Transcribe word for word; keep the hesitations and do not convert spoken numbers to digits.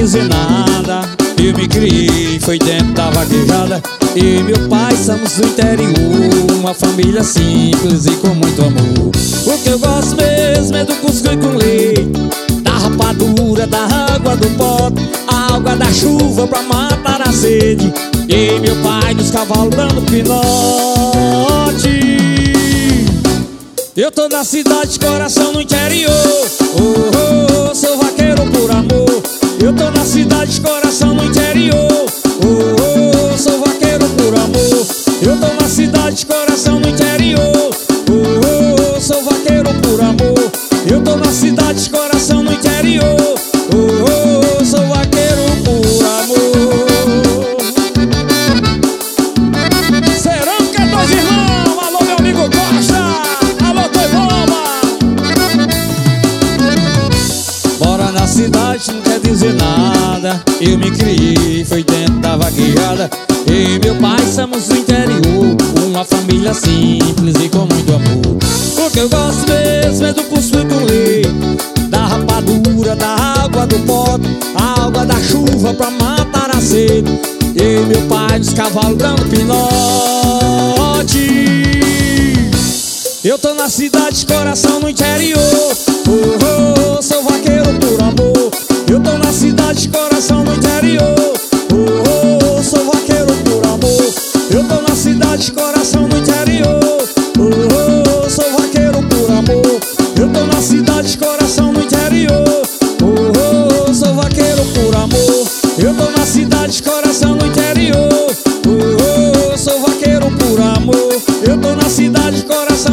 dizer nada. Eu me criei, foi dentro da vaquejada. Eu e meu pai somos do interior, uma família simples e com muito amor. O que eu gosto mesmo é do cuscuz com leite, da rapadura, da água do pote, a água da chuva pra matar a sede. Eu e meu pai nos cavalos dando pinote. Eu tô na cidade, coração no interior. Oh, oh, sou vaqueiro por amor. Eu tô na cidade, coração no interior. Oh, oh, sou vaqueiro por amor. Eu tô na cidade, coração no interior. Oh, oh, sou vaqueiro por amor. Eu tô na cidade, coração no interior. Oh, oh, sou vaqueiro por amor. Cerâmica Dois Irmãos, alô meu amigo Costa, alô Toi Bomba. Mora na cidade, não quer dizer nada. Eu me criei, foi dentro da vaquejada. Eu e meu pai somos do interior, uma família simples e com muito amor. O que eu gosto mesmo é do cuscuz com leite, da rapadura, da água do pote, a água da chuva pra matar a sede. Eu e meu pai nos cavalos dando pinote. Eu tô na cidade, coração no interior. Oh, oh, sou vaqueiro por amor. Eu tô na cidade, coração no interior. Oh, oh, sou vaqueiro por amor. Eu tô na cidade, coração no interior. Oh, oh, sou vaqueiro por amor. Eu tô na cidade, coração no interior. Oh, oh, sou vaqueiro por amor. Eu tô na cidade, coração no interior. Oh, oh, sou vaqueiro por amor. Eu tô na cidade, coração